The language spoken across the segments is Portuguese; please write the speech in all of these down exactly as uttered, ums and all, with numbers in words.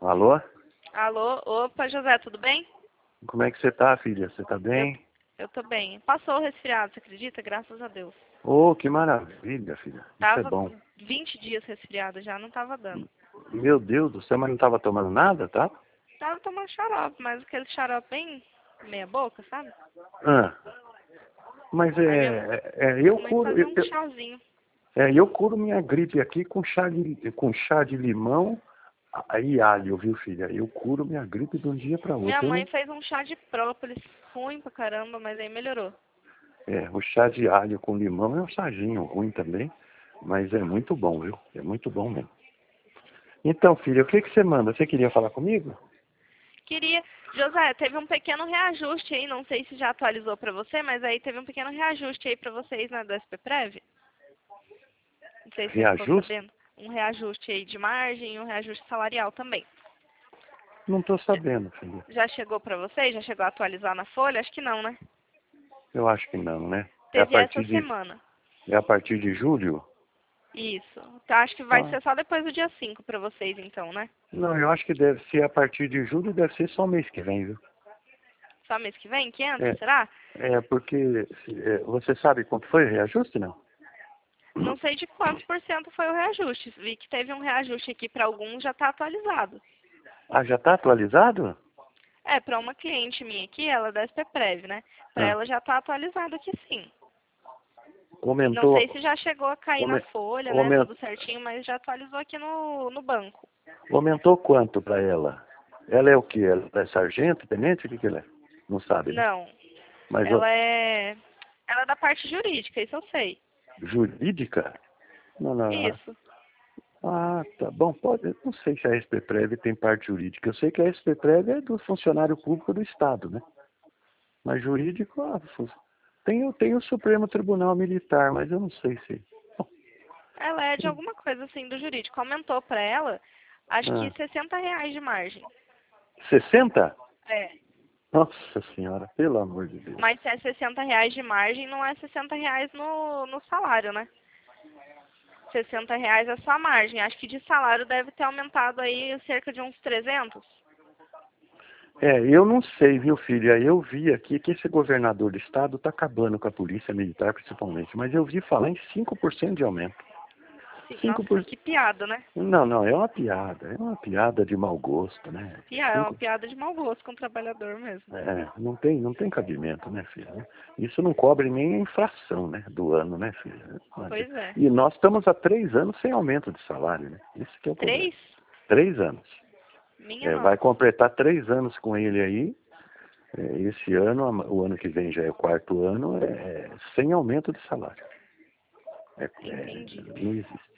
Alô? Alô, opa, José, tudo bem? Como é que você tá, filha? Você tá Eu, bem? eu tô bem. Passou o resfriado, você acredita? Graças a Deus. Oh, que maravilha, filha. Isso é Tava bom. vinte dias resfriado já, não tava dando. Meu Deus do céu, mas não tava tomando nada, tá? Tava tomando xarope, mas aquele xarope bem meia boca, sabe? Ah, mas Aí minha, é, é eu minha mãe curo, fazia eu, um eu- chazinho. é, eu curo minha gripe aqui com chá de, com chá de limão e alho, viu, filha? Eu curo minha gripe de um dia para Minha outro. Eu mãe não, fez um chá de própolis, ruim pra caramba, mas aí melhorou. é, o chá de alho com limão é um chazinho ruim também, mas é muito bom, viu? É muito bom mesmo. Então, filha, o que que você manda? Você queria falar comigo? Queria... José, teve um pequeno reajuste aí, não sei se já atualizou pra você, mas aí teve um pequeno reajuste aí pra vocês, né, do S P Prev. Não sei se você ficou Reajuste? sabendo. Um reajuste aí de margem e um reajuste salarial também. Não estou sabendo, filha. Já chegou para você? Já chegou a atualizar na folha? Acho que não, né? Eu acho que não, né? É a Teve essa partir de, semana. é a partir de julho? Isso. Então, acho que vai Ah, ser só depois do dia cinco para vocês, então, né? não, eu acho que deve ser a partir de julho, deve ser só mês que vem, viu? Só mês que vem? que entra, É, será? é porque se- é, você sabe quanto foi o reajuste, não? Não sei de quantos por cento foi o reajuste. Vi que teve um reajuste aqui para alguns, já está atualizado. Ah, já está atualizado? É, para uma cliente minha aqui, ela é da S P Prev, né? Para Ah, ela já está atualizado aqui sim. Não sei aumentou, se já chegou a cair na aume- folha, né? aumen- Tudo certinho, mas já atualizou aqui no, no banco. aumentou quanto para ela? Ela é o quê? Ela é sargento, tenente? O que, que ela é? Não sabe, né? Não. Mas ó, Ela é. Ela é da parte jurídica, isso eu sei. jurídica? Não, não. Ah, Isso. ah, tá bom. Pode, eu não sei se a S P Prev tem parte jurídica. Eu sei que a S P Prev é do funcionário público do Estado, né? Mas jurídico, ah, fu- tem, o- tem o Supremo Tribunal Militar, mas eu não sei se. Bom, Ela é de alguma coisa assim do jurídico. Aumentou pra ela, acho que ah, sessenta reais de margem. sessenta? É. Nossa Senhora, pelo amor de Deus. Mas se é sessenta reais de margem, não é sessenta reais no, no salário, né? Sessenta reais é só a margem. Acho que de salário deve ter aumentado aí cerca de uns trezentos. É, eu não sei, viu, filha? Eu vi aqui que esse governador do estado está acabando com a polícia militar, principalmente, mas eu vi falar em cinco por cento de aumento. Sim, Cinco nossa, por... que piada, né? Não, não, é uma piada, é uma piada de mau gosto, né? Piada, é uma Cinco... piada de mau gosto com o trabalhador mesmo. É, não tem, não tem cabimento, né, filha? Isso não cobre nem a inflação, né, do ano, né, filha? Não adianta. Pois é. E nós estamos há três anos sem aumento de salário, né? Esse que é o problema. Três? Três anos. Minha É, vai nossa. completar três anos com ele aí. É, esse ano, o ano que vem já é o quarto ano, é sem aumento de salário. É, é, Entendi. não existe.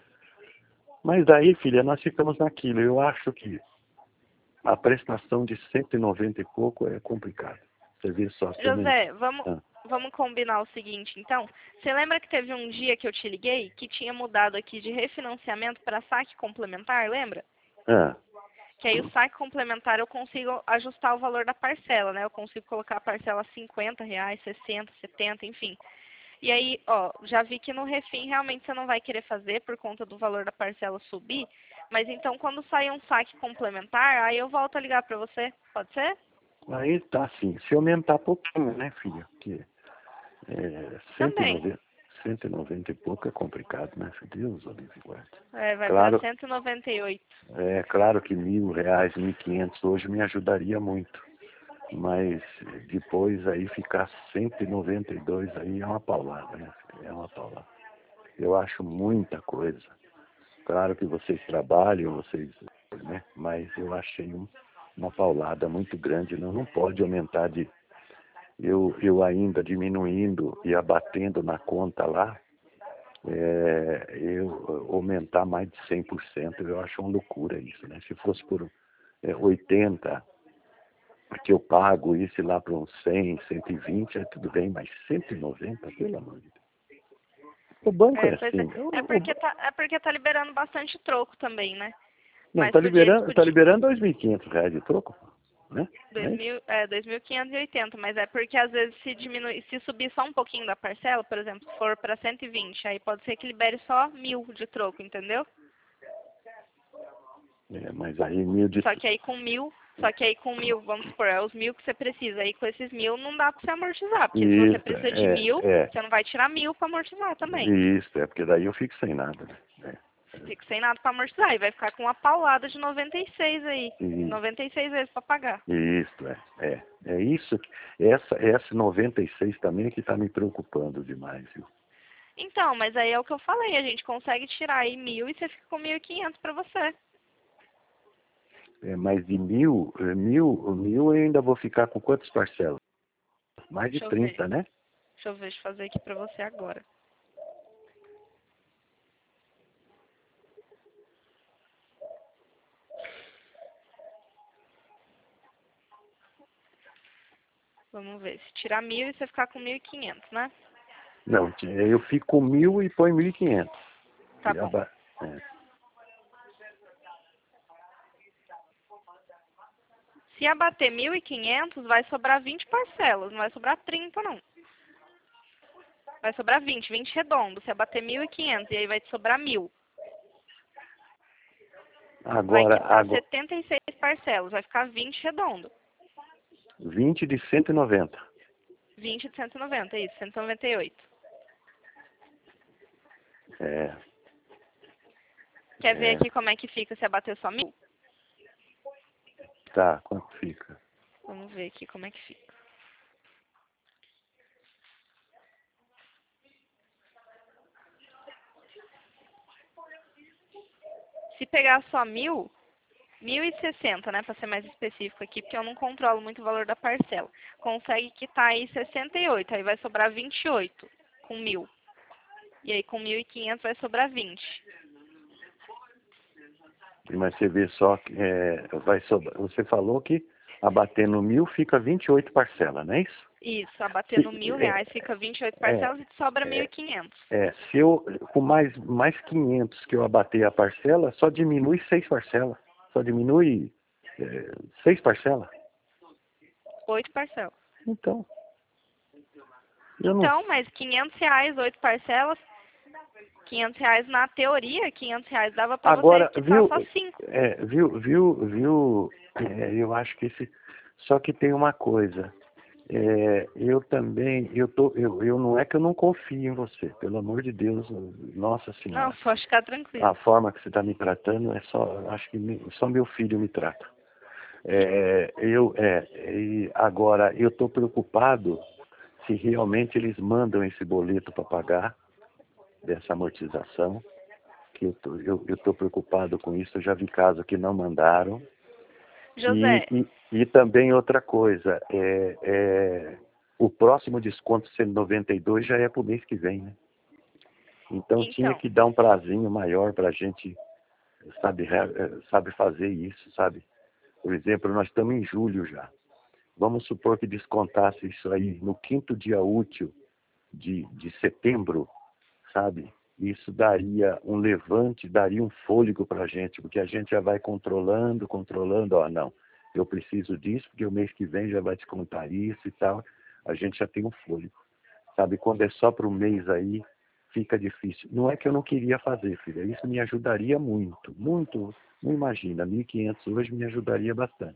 Mas daí, filha, nós ficamos naquilo. Eu acho que a prestação de cento e noventa e pouco é complicado. Você vê só, você não... José, vamos, Ah, vamos combinar o seguinte, então. Você lembra que teve um dia que eu te liguei que tinha mudado aqui de refinanciamento para saque complementar, lembra? ah, Que aí o saque complementar eu consigo ajustar o valor da parcela, né? Eu consigo colocar a parcela cinquenta reais, sessenta, setenta, enfim. E aí, ó, já vi que no refim realmente você não vai querer fazer por conta do valor da parcela subir. Mas então quando sair um saque complementar, aí eu volto a ligar para você. Pode ser? aí tá assim. Se aumentar pouquinho, né, filha? Porque é, cento e Também. noventa, cento e noventa e pouco é complicado, né, filho? Deus, o livre guarda. É, vai para Claro, cento e noventa e oito. é claro que mil reais, mil e quinhentos hoje me ajudaria muito. Mas depois aí ficar cento e noventa e dois aí é uma paulada, né? É uma paulada. Eu acho muita coisa. Claro que vocês trabalham, vocês, né? Mas eu achei um, uma paulada muito grande. Não, não pode aumentar de... Eu, eu ainda diminuindo e abatendo na conta lá, é, eu aumentar mais de cem por cento, eu acho uma loucura isso, né? Se fosse por é, oitenta por cento, que eu pago isso lá para uns cem, cento e vinte, é tudo bem, mas cento e noventa, pelo amor de Deus. O banco É, é pois é. assim. É O, o, porque tá, é porque tá liberando bastante troco também, né? não, Mas tá podia, eles liberando, tá podiam. liberando dois mil e quinhentos reais de troco, né? Não dois é isso? mil, é, dois mil quinhentos e oitenta, mas é porque às vezes se diminui, se subir só um pouquinho da parcela, por exemplo, se for para cento e vinte, aí pode ser que libere só mil de troco, entendeu? É, mas aí mil de... Só que aí com mil, só que aí com mil, vamos supor, é os mil que você precisa. Aí com esses mil não dá pra você amortizar, porque se você Isso, precisa de é, mil, é. você não vai tirar mil pra amortizar também. Isso, é porque daí eu fico sem nada, né? É. Fica sem nada pra amortizar e vai ficar com uma paulada de noventa e seis aí. E, noventa e seis vezes pra pagar. isso, é, é. É isso que. Essa, essa noventa e seis também é que tá me preocupando demais, viu? Então, mas aí é o que eu falei, a gente consegue tirar aí mil e você fica com mil e quinhentos pra você. É, mas de mil, é, mil, mil eu ainda vou ficar com quantas parcelas? Mais de Deixa eu ver. trinta, né? Deixa eu ver, deixa eu fazer aqui pra você agora. Vamos ver. Se tirar mil e você ficar com mil e quinhentos, né? Não, eu fico com mil e põe mil e quinhentos. Tá E bom. aba- é. Se abater mil e quinhentos, vai sobrar vinte parcelas, não vai sobrar trinta, não. Vai sobrar vinte, vinte redondo. Se abater mil e quinhentos, e aí vai te sobrar mil. Vai Agora, quitar agora, setenta e seis parcelas, vai ficar vinte redondo. vinte de cento e noventa. vinte de cento e noventa, isso, cento e noventa e oito. É, Quer ver é. aqui como é que fica se abater só mil? Tá, quanto fica? Vamos ver aqui como é que fica. Se pegar só mil, mil e sessenta, né, para ser mais específico aqui, porque eu não controlo muito o valor da parcela. Consegue quitar aí sessenta e oito, aí vai sobrar vinte e oito com mil. E aí com mil e quinhentos vai sobrar vinte. Mas você vê só que é, vai sobrar. Você falou que abatendo mil fica vinte e oito parcelas, não é isso? Isso, abatendo mil reais fica vinte e oito É, parcelas e te sobra mil e é, quinhentos. é, se eu, com mais, mais quinhentos que eu abater a parcela, só diminui seis parcelas. Só diminui é, seis parcelas. Oito parcelas. Então, eu não... Então, mas quinhentos reais, oito parcelas, quinhentos reais na teoria, quinhentos reais dava pra você Agora, quitar viu, só cinco. é, viu, viu, viu, é, eu acho que esse... Só que tem uma coisa. É, eu também, eu, tô, eu, eu não é que eu não confio em você, pelo amor de Deus, Nossa Não, Senhora. pode ficar A tranquilo. forma que você está me tratando é só, acho que me- só meu filho me trata. É, eu, é, e agora, eu estou preocupado se realmente eles mandam esse boleto para pagar dessa amortização, que eu tô, eu, eu tô preocupado com isso, eu já vi casos que não mandaram. E, José, e, e também outra coisa, é, é, o próximo desconto sendo noventa e dois já é para o mês que vem, né? Então tinha então, que dar um prazinho maior para a gente, sabe, re- sabe fazer isso, sabe? Por exemplo, nós estamos em julho já. Vamos supor que descontasse isso aí no quinto dia útil de, de setembro, sabe? Isso daria um levante, daria um fôlego para a gente, porque a gente já vai controlando, controlando, ó, não, eu preciso disso, porque o mês que vem já vai descontar isso e tal, a gente já tem um fôlego, sabe? Quando é só para o mês aí, fica difícil. Não é que eu não queria fazer, filha, isso me ajudaria muito, muito, não imagina, mil e quinhentos hoje me ajudaria bastante.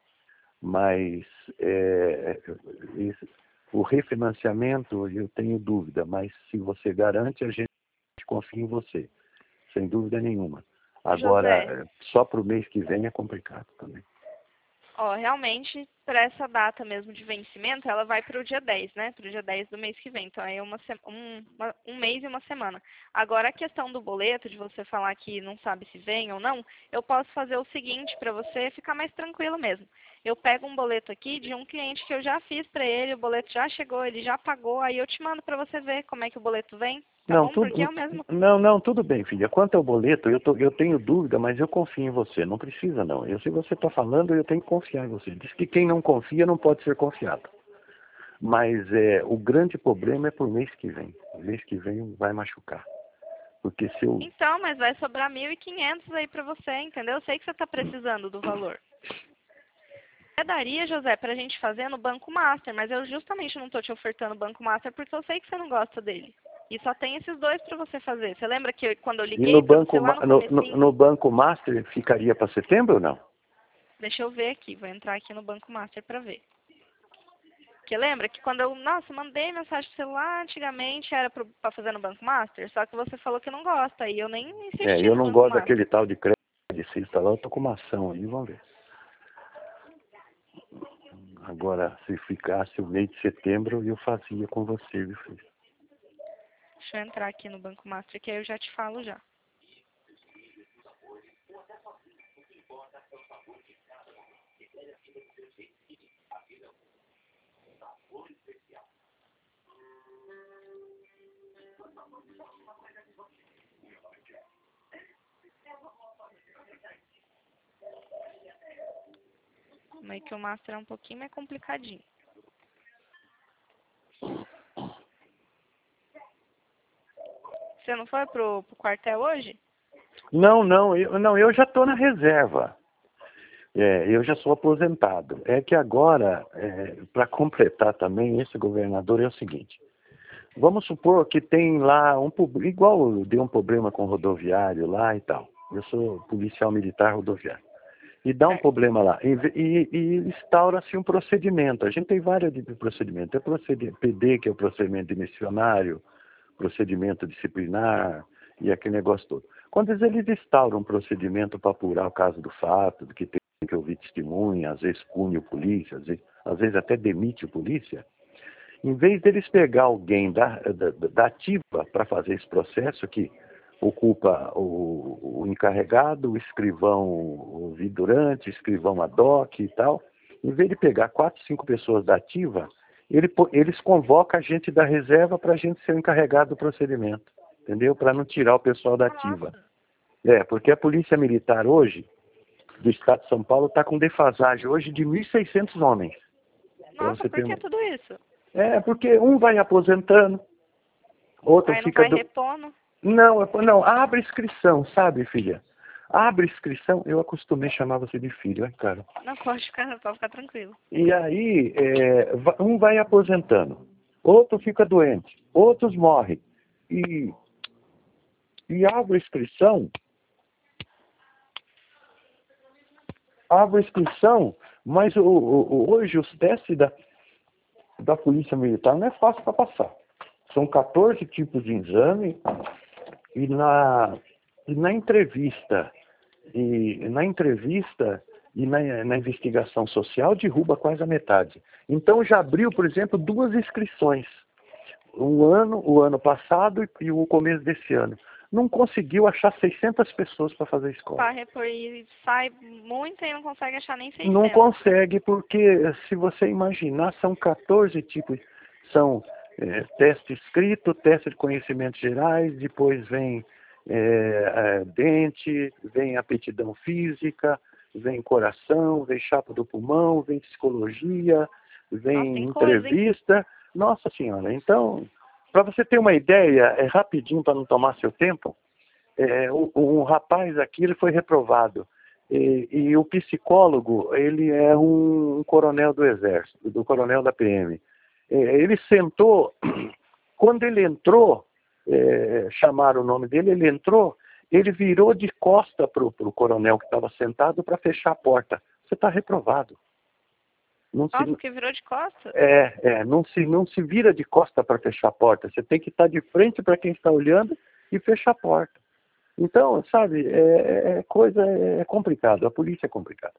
Mas é, esse, o refinanciamento, eu tenho dúvida, mas se você garante, a gente confia em você, sem dúvida nenhuma. José, Agora, só para o mês que vem é complicado também. ó, realmente, para essa data mesmo de vencimento, ela vai para o dia dez, né? Para o dia dez do mês que vem. Então, aí é uma, se- um, uma- um mês e uma semana. Agora, a questão do boleto, de você falar que não sabe se vem ou não, eu posso fazer o seguinte para você ficar mais tranquilo mesmo. Eu pego um boleto aqui de um cliente que eu já fiz para ele, o boleto já chegou, ele já pagou, aí eu te mando para você ver como é que o boleto vem, tá Não, bom? Porque é tudo, o mesmo. não, não, tudo bem, filha. Quanto ao boleto, eu, tô, eu tenho dúvida, mas eu confio em você. Não precisa, não. Eu, se você está falando, eu tenho que confiar em você. Diz que quem não confia não pode ser confiado. Mas é, o grande problema é por mês que vem. O mês que vem vai machucar. Porque se eu... Então, mas vai sobrar mil e quinhentos aí para você, entendeu? Eu sei que você está precisando do valor. Eu daria, José, para a gente fazer no Banco Master, mas eu justamente não estou te ofertando o Banco Master porque eu sei que você não gosta dele. E só tem esses dois para você fazer. Você lembra que eu, quando eu E liguei no para banco, você lá ma- no no, no, comecinho... no banco Master ficaria para setembro ou não? Deixa eu ver aqui, vou entrar aqui no Banco Master para ver. Porque lembra que quando eu, nossa, mandei mensagem pro celular antigamente era para fazer no Banco Master, só que você falou que não gosta e eu nem É, insisti eu no não Banco gosto Master. daquele tal de crédito lá, eu tô com uma ação aí, vamos ver. Agora, se ficasse o mês de setembro, eu fazia com você, viu, filho? Deixa eu entrar aqui no Banco Master que aí eu já te falo já. Mas que o Master é um pouquinho mais complicadinho. Você não foi pro, pro quartel hoje? Não, não, eu, não, eu já estou na reserva. É, eu já sou aposentado. É que agora, é, para completar também, esse governador é o seguinte. Vamos supor que tem lá um... Igual deu um problema com o rodoviário lá e tal. Eu sou policial militar rodoviário. E dá um Certo. problema lá. E, e, e instaura-se um procedimento. A gente tem vários tipos de procedimento. Tem procedimento P D, que é o procedimento dimissionário, procedimento disciplinar e aquele negócio todo. Quando eles instauram um procedimento para apurar o caso do fato, do que tem que ouvir testemunha, às vezes pune o polícia, às vezes, às vezes até demite o polícia, em vez deles pegar alguém da, da, da ativa para fazer esse processo, que ocupa o, o encarregado, o escrivão, o vidurante, o escrivão ad hoc e tal, em vez de pegar quatro, cinco pessoas da ativa, ele, eles convocam a gente da reserva para a gente ser o encarregado do procedimento, entendeu? Para não tirar o pessoal da ativa. É, porque a polícia militar hoje, do estado de São Paulo, está com defasagem hoje de mil e seiscentos homens. Nossa, por que uma... tudo isso? É, porque um vai aposentando, outro Aí não fica... vai Do... repondo. Não, não, abre inscrição, sabe, filha? Abre inscrição, eu acostumei chamar você de filho, é claro. Não pode ficar, pode ficar tranquilo. E aí, é, um vai aposentando, outro fica doente, outros morrem. E, e abre inscrição, abre inscrição, mas o, o, hoje os testes da, da Polícia Militar não é fácil para passar. São quatorze tipos de exame e na, e na entrevista, e na entrevista e na, na investigação social derruba quase a metade. Então já abriu, por exemplo, duas inscrições. Um ano, o ano passado e, e o começo desse ano. Não conseguiu achar seiscentas pessoas para fazer a escola. Para repor e sai muito e não consegue achar nem seiscentos. Não consegue, porque se você imaginar, são quatorze tipos. São é, teste escrito, teste de conhecimentos gerais, depois vem é, é, dente, vem aptidão física, vem coração, vem chapa do pulmão, vem psicologia, vem Nossa, tem entrevista. Coisa, Nossa Senhora, então, para você ter uma ideia, é rapidinho para não tomar seu tempo, é, um, um rapaz aqui ele foi reprovado. E, e o psicólogo, ele é um, um coronel do Exército, do coronel da P M. É, ele sentou, quando ele entrou, é, chamaram o nome dele, ele entrou, ele virou de costa para o coronel que estava sentado para fechar a porta. Você está reprovado. Não Nossa, se, porque virou de costas? É, é não, se, não se vira de costa para fechar a porta. Você tem que estar de frente para quem está olhando e fechar a porta. Então, sabe, é, é coisa, é complicado, a polícia é complicada.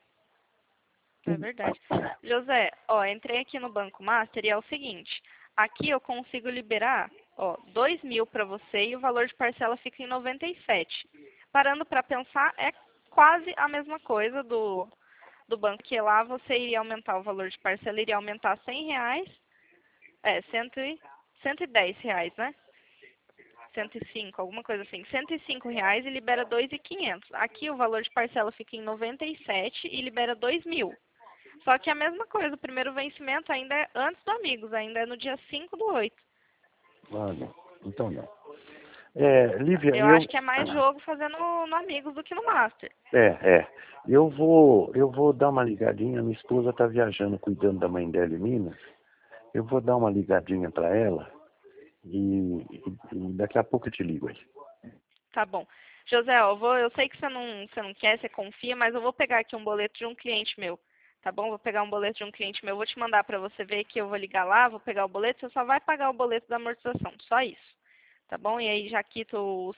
É verdade. José, ó, entrei aqui no Banco Master e é o seguinte, aqui eu consigo liberar, ó, dois mil para você e o valor de parcela fica em noventa e sete. Parando para pensar, é quase a mesma coisa do, do banco, que lá você iria aumentar o valor de parcela, iria aumentar cem reais, é, cento e dez reais, né? cento e cinco, alguma coisa assim, cento e cinco reais e libera dois mil e quinhentos. Aqui o valor de parcela fica em noventa e sete e libera dois mil. Só que é a mesma coisa, o primeiro vencimento ainda é antes do Amigos, ainda é no dia cinco do oito. Ah, não. Então não. É, Lívia, Eu, eu... acho que é mais jogo fazendo no Amigos do que no Master. É, é. Eu vou, eu vou dar uma ligadinha, minha esposa está viajando, cuidando da mãe dela em Minas. Eu vou dar uma ligadinha para ela E, e daqui a pouco eu te ligo aí. Tá bom. José, ó, eu, vou, eu sei que você não, você não quer, você confia, mas eu vou pegar aqui um boleto de um cliente meu, tá bom? Vou pegar um boleto de um cliente meu, vou te mandar para você ver que eu vou ligar lá, vou pegar o boleto, você só vai pagar o boleto da amortização, só isso, tá bom? E aí já quito o